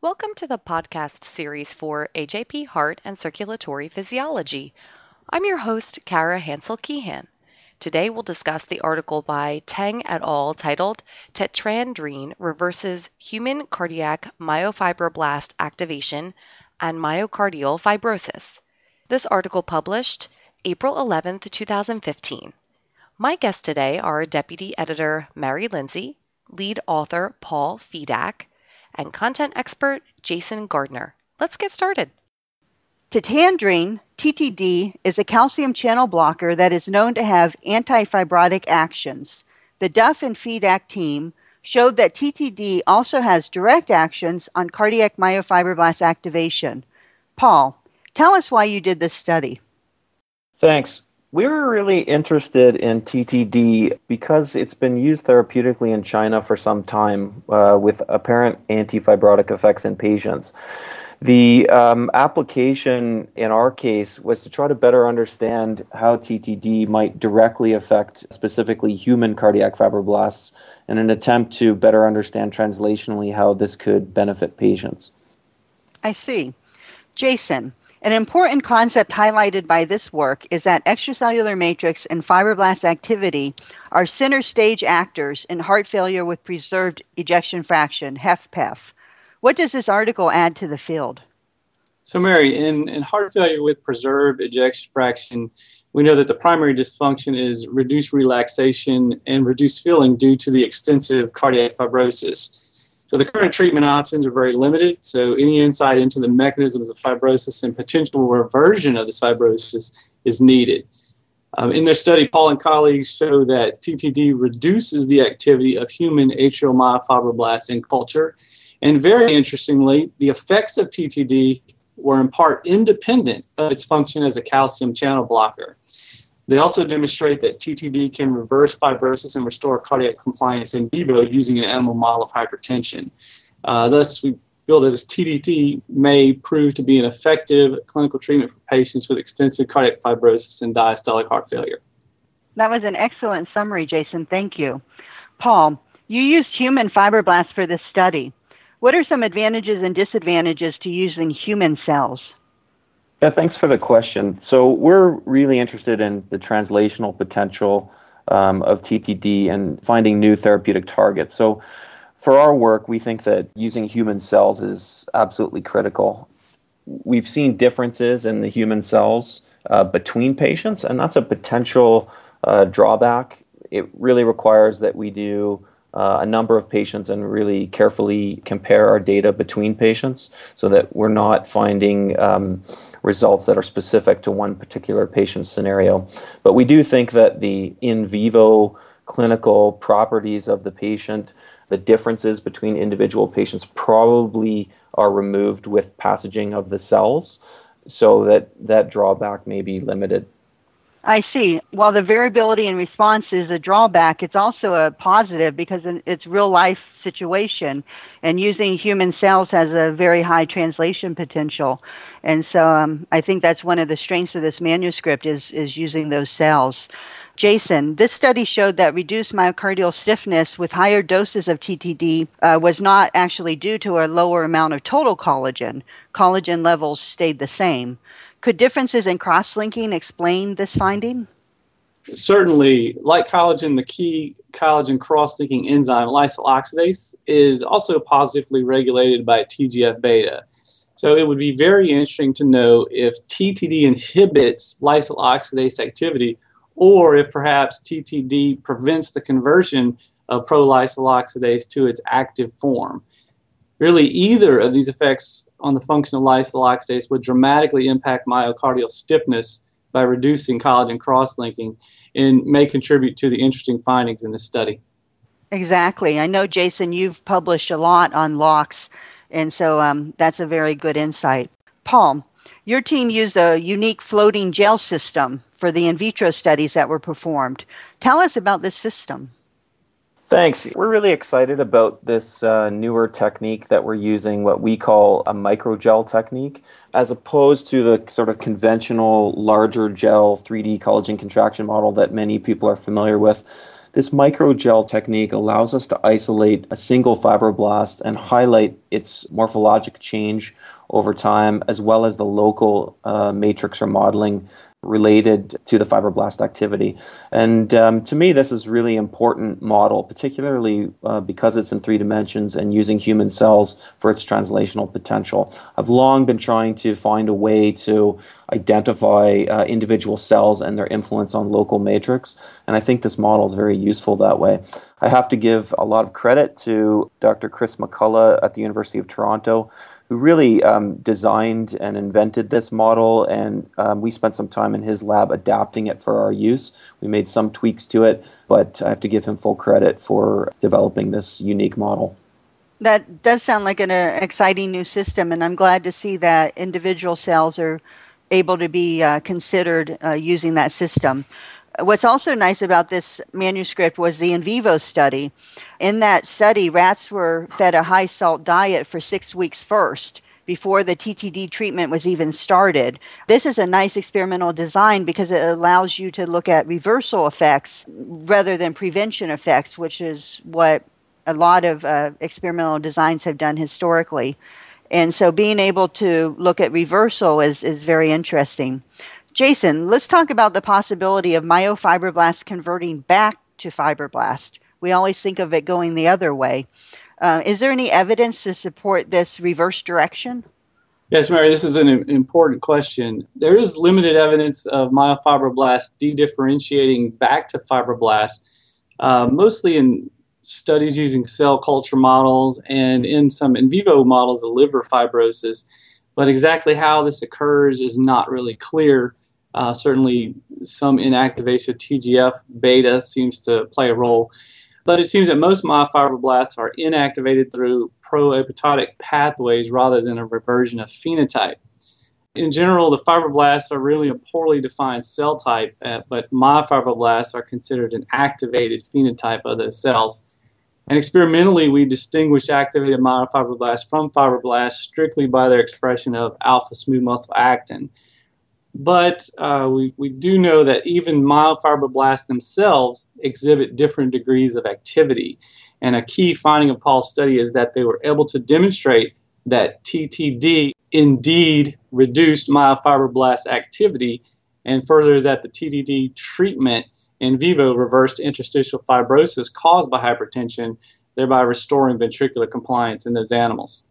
Welcome to the podcast series for AJP Heart and Circulatory Physiology. I'm your host, Kara Hansel-Keehan. Today we'll discuss the article by Teng et al. Titled Tetrandraene Reverses Human Cardiac Myofibroblast Activation and Myocardial Fibrosis. This article published April 11th, 2015. My guests today are Deputy Editor Mary Lindsay, lead author Paul Fedak, and content expert Jason Gardner. Let's get started. Tetrandraene, TTD, is a calcium channel blocker that is known to have anti-fibrotic actions. The Duff and Fedak team showed that TTD also has direct actions on cardiac myofibroblast activation. Paul, tell us why you did this study. Thanks. We were really interested in TTD because it's been used therapeutically in China for some time with apparent anti-fibrotic effects in patients. The application in our case was to try to better understand how TTD might directly affect specifically human cardiac fibroblasts in an attempt to better understand translationally how this could benefit patients. I see. Jason, an important concept highlighted by this work is that extracellular matrix and fibroblast activity are center stage actors in heart failure with preserved ejection fraction, HFpEF. What does this article add to the field? So Mary, in heart failure with preserved ejection fraction, we know that the primary dysfunction is reduced relaxation and reduced filling due to the extensive cardiac fibrosis. So the current treatment options are very limited, so any insight into the mechanisms of fibrosis and potential reversion of this fibrosis is needed. In their study, Paul and colleagues show that TTD reduces the activity of human atrial myofibroblasts in culture, and very interestingly, the effects of TTD were in part independent of its function as a calcium channel blocker. They also demonstrate that TTD can reverse fibrosis and restore cardiac compliance in vivo using an animal model of hypertension. Thus, we feel that this TTD may prove to be an effective clinical treatment for patients with extensive cardiac fibrosis and diastolic heart failure. That was an excellent summary, Jason. Thank you. Paul, you used human fibroblasts for this study. What are some advantages and disadvantages to using human cells? Yeah, thanks for the question. So we're really interested in the translational potential of TTD and finding new therapeutic targets. So for our work, we think that using human cells is absolutely critical. We've seen differences in the human cells between patients, and that's a potential drawback. It really requires that we do a number of patients and really carefully compare our data between patients so that we're not finding results that are specific to one particular patient scenario. But we do think that the in vivo clinical properties of the patient, the differences between individual patients probably are removed with passaging of the cells so that that drawback may be limited. I see. While the variability in response is a drawback, it's also a positive because it's real life situation, and using human cells has a very high translation potential. And so I think that's one of the strengths of this manuscript is using those cells. Jason, this study showed that reduced myocardial stiffness with higher doses of TTD was not actually due to a lower amount of total collagen. Collagen levels stayed the same. Could differences in cross-linking explain this finding? Certainly, like collagen, the key collagen cross-linking enzyme, lysyl oxidase, is also positively regulated by TGF-beta. So it would be very interesting to know if TTD inhibits lysyl oxidase activity or if perhaps TTD prevents the conversion of prolysyl oxidase to its active form. Really, either of these effects on the function of lysyl oxidase would dramatically impact myocardial stiffness by reducing collagen cross-linking and may contribute to the interesting findings in this study. Exactly. I know, Jason, you've published a lot on LOX, and so that's a very good insight. Paul, your team used a unique floating gel system for the in vitro studies that were performed. Tell us about this system. Thanks. We're really excited about this newer technique that we're using, what we call a microgel technique, as opposed to the sort of conventional larger gel 3D collagen contraction model that many people are familiar with. this microgel technique allows us to isolate a single fibroblast and highlight its morphologic change over time, as well as the local matrix remodeling related to the fibroblast activity. And to me, this is really important model, particularly because it's in 3 dimensions and using human cells for its translational potential. I've long been trying to find a way to identify individual cells and their influence on local matrix, and I think this model is very useful that way. I have to give a lot of credit to Dr. Chris McCullough at the University of Toronto, who really designed and invented this model, and we spent some time in his lab adapting it for our use. We made some tweaks to it, but I have to give him full credit for developing this unique model. That does sound like an exciting new system, and I'm glad to see that individual cells are able to be considered using that system. What's also nice about this manuscript was the in vivo study. In that study, rats were fed a high salt diet for 6 weeks first, before the TTD treatment was even started. This is a nice experimental design because it allows you to look at reversal effects rather than prevention effects, which is what a lot of experimental designs have done historically. And so being able to look at reversal is very interesting. Jason, let's talk about the possibility of myofibroblasts converting back to fibroblast. We always think of it going the other way. Is there any evidence to support this reverse direction? Yes, Mary, this is an important question. There is limited evidence of myofibroblasts de-differentiating back to fibroblasts, mostly in studies using cell culture models and in some in vivo models of liver fibrosis. But exactly how this occurs is not really clear. Certainly, some inactivation of TGF-beta seems to play a role. But it seems that most myofibroblasts are inactivated through pro-apoptotic pathways rather than a reversion of phenotype. In general, the fibroblasts are really a poorly defined cell type, but myofibroblasts are considered an activated phenotype of those cells. And experimentally, we distinguish activated myofibroblasts from fibroblasts strictly by their expression of alpha smooth muscle actin. But we do know that even myofibroblasts themselves exhibit different degrees of activity. And a key finding of Paul's study is that they were able to demonstrate that TTD indeed reduced myofibroblast activity, and further that the TTD treatment in vivo reversed interstitial fibrosis caused by hypertension, thereby restoring ventricular compliance in those animals.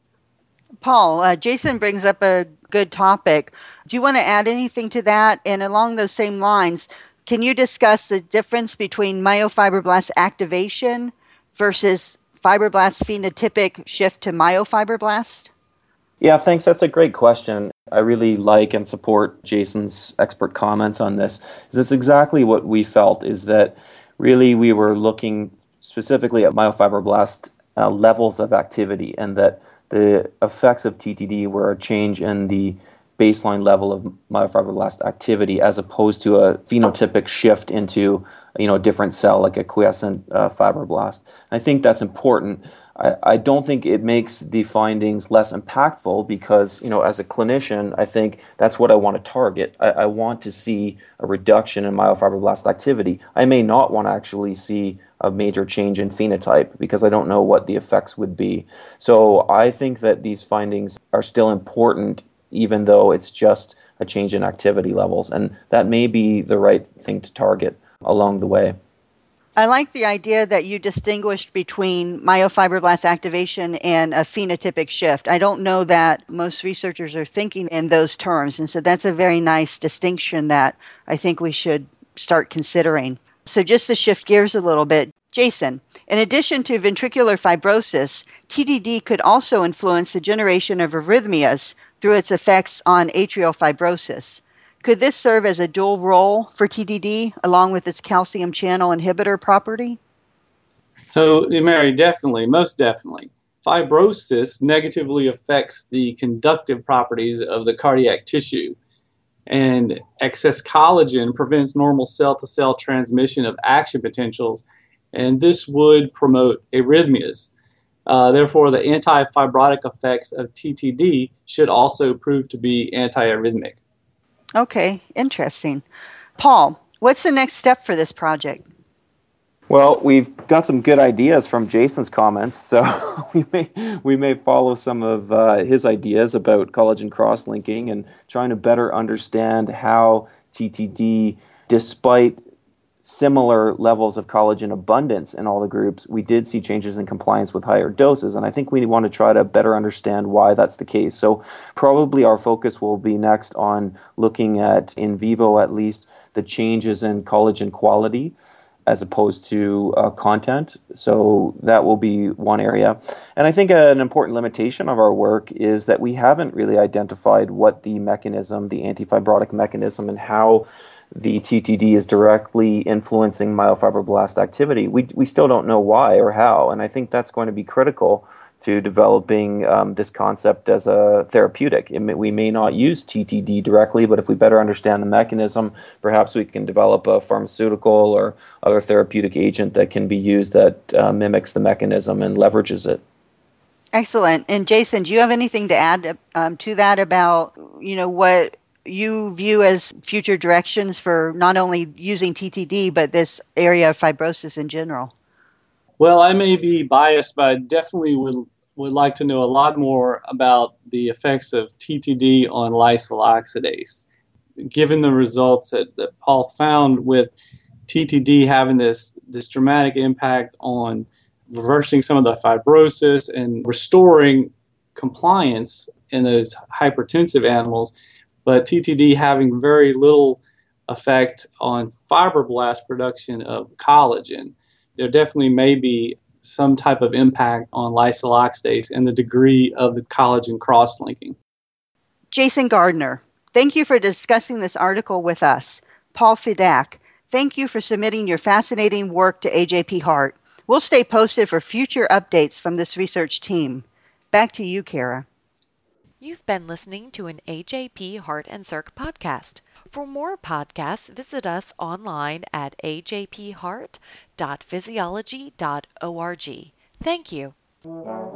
Paul, Jason brings up a good topic. Do you want to add anything to that? And along those same lines, can you discuss the difference between myofibroblast activation versus fibroblast phenotypic shift to myofibroblast? Yeah, thanks. That's a great question. I really like and support Jason's expert comments on this. It's exactly what we felt, is that really we were looking specifically at myofibroblast levels of activity, and that the effects of TTD were a change in the baseline level of myofibroblast activity as opposed to a phenotypic shift into a different cell like a quiescent fibroblast. I think that's important. I don't think it makes the findings less impactful because, as a clinician, I think that's what I want to target. I want to see a reduction in myofibroblast activity. I may not want to actually see a major change in phenotype because I don't know what the effects would be. So I think that these findings are still important, even though it's just a change in activity levels. And that may be the right thing to target along the way. I like the idea that you distinguished between myofibroblast activation and a phenotypic shift. I don't know that most researchers are thinking in those terms. And so that's a very nice distinction that I think we should start considering. So just to shift gears a little bit, Jason, in addition to ventricular fibrosis, TTD could also influence the generation of arrhythmias through its effects on atrial fibrosis. Could this serve as a dual role for TTD along with its calcium channel inhibitor property? So, Mary, definitely, most definitely. Fibrosis negatively affects the conductive properties of the cardiac tissue, and excess collagen prevents normal cell-to-cell transmission of action potentials, and this would promote arrhythmias. Therefore, the anti-fibrotic effects of TTD should also prove to be antiarrhythmic. Okay, interesting. Paul, what's the next step for this project? Well, we've got some good ideas from Jason's comments, so we may follow some of his ideas about collagen cross-linking and trying to better understand how TTD, despite similar levels of collagen abundance in all the groups, we did see changes in compliance with higher doses. And I think we want to try to better understand why that's the case. So probably our focus will be next on looking at, in vivo at least, the changes in collagen quality as opposed to content. So that will be one area. And I think an important limitation of our work is that we haven't really identified what the mechanism, the antifibrotic mechanism, and how the TTD is directly influencing myofibroblast activity. We still don't know why or how, and I think that's going to be critical to developing this concept as a therapeutic. We may not use TTD directly, but if we better understand the mechanism, perhaps we can develop a pharmaceutical or other therapeutic agent that can be used that mimics the mechanism and leverages it. Excellent. And Jason, do you have anything to add to that about, what you view as future directions for not only using TTD, but this area of fibrosis in general? Well, I may be biased, but I definitely would like to know a lot more about the effects of TTD on lysyl oxidase. Given the results that Paul found with TTD having this dramatic impact on reversing some of the fibrosis and restoring compliance in those hypertensive animals, but TTD having very little effect on fibroblast production of collagen, there definitely may be some type of impact on lysyl oxidase and the degree of the collagen cross-linking. Jason Gardner, thank you for discussing this article with us. Paul Fedak, thank you for submitting your fascinating work to AJP Heart. We'll stay posted for future updates from this research team. Back to you, Kara. You've been listening to an AJP Heart and Circ podcast. For more podcasts, visit us online at ajpheart.physiology.org. Thank you.